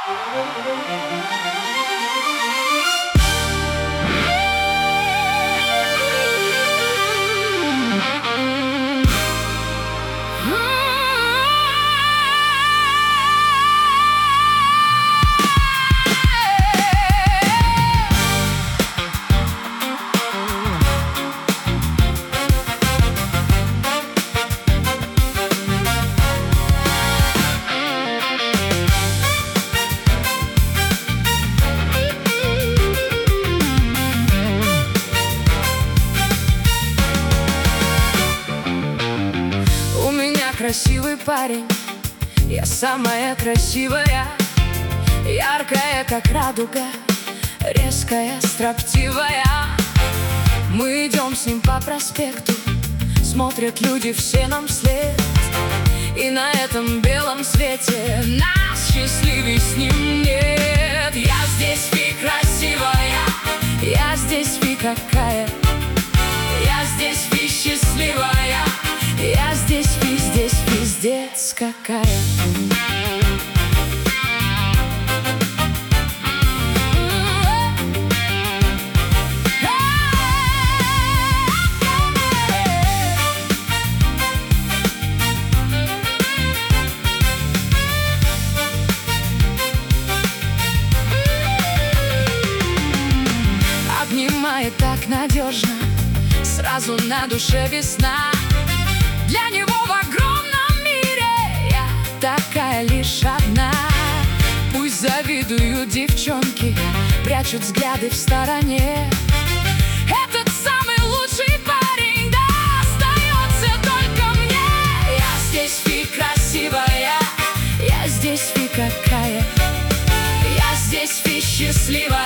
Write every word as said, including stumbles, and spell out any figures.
Красивый парень, я самая красивая, яркая, как радуга, резкая, строптивая. Мы идем с ним по проспекту, смотрят люди все нам вслед, и на этом белом свете нас счастливей с ним нет. Я здесь фи красивая, я здесь фи какая, я здесь фи счастливая, я здесь фи, здесь пиздец какая. Обнимает так надежно, сразу на душе весна. Для него в огромном мире я такая лишь одна. Пусть завидуют девчонки, прячут взгляды в стороне. Этот самый лучший парень достается только мне. Я здесь фи красивая, я здесь фи какая, я здесь фи счастливая.